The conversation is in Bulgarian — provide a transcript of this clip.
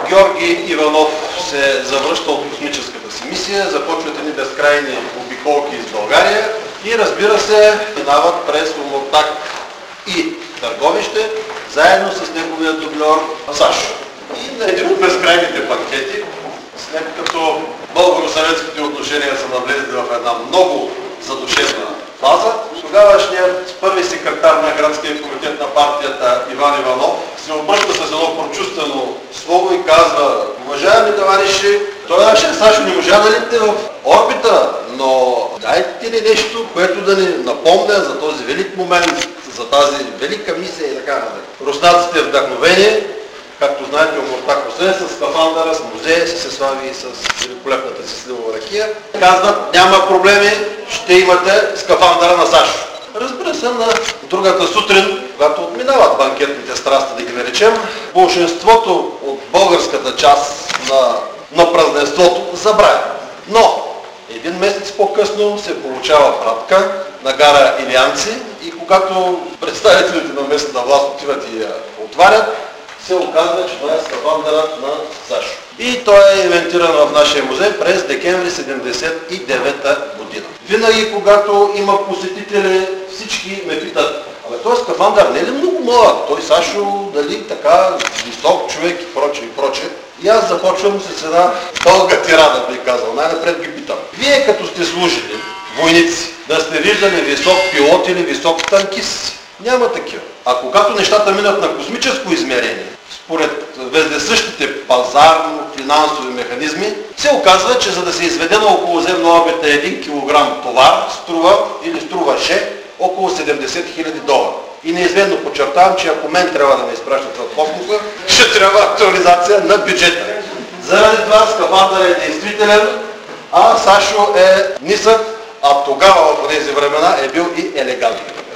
Георги Иванов се завръща от космическата си мисия, започват едни безкрайни обиколки из България и разбира се, минават през Омуртаг и Търговище, заедно с неговия дубльор Сашо. И на един от безкрайните банкети, след като българо-съветските отношения са навлезли в една много задушевна фаза, тогавашният първи секретар на градския комитет на партията Иван Иванов се обръща с едно прочувствено слово и казва: уважаеми товариши, той Сашо не можа да летне в орбита, но дайте ли нещо, което да ни напомня за този велик момент, за тази велика мисия и така нататък. Руснаците вдъхновение, както знаете, Омуртаг, освен с скафандъра, с музея си се слави и с великолепната си сливова ракия. Казват, няма проблеми, ще имате скафандъра на Сашо. Разбира се, на другата сутрин, когато отминават банкетните страсти, да ги наречем, большинството от българската част на празненството забравя. Но един месец по-късно се получава пратка на гара Илианци и когато представителите на местната власт отиват и я отварят, се оказва, че това е скафандърът на Сашо. И той е инвентиран в нашия музей през декември 1979 година. Винаги, когато има посетители, всички ме питат: абе, той скафандър не е ли много малък? Той Сашо, дали така висок човек и прочее и прочее. И аз започвам с една дълга тирада, би казал. Най-напред ги питам: вие като сте служили, войници, да сте виждали висок пилот или висок танкист? Няма такива. А когато нещата минат на космическо измерение, според вездесъщите пазарно-финансови механизми, се оказва, че за да се изведе на околоземна орбита 1 кг товар, струваше около $70,000. И неизменно подчертавам, че ако мен трябва да ме изпращат в космоса, ще трябва актуализация на бюджета. Заради това скафандър е действителен, а Сашо е нисък, а тогава в тези времена е бил и елегантен.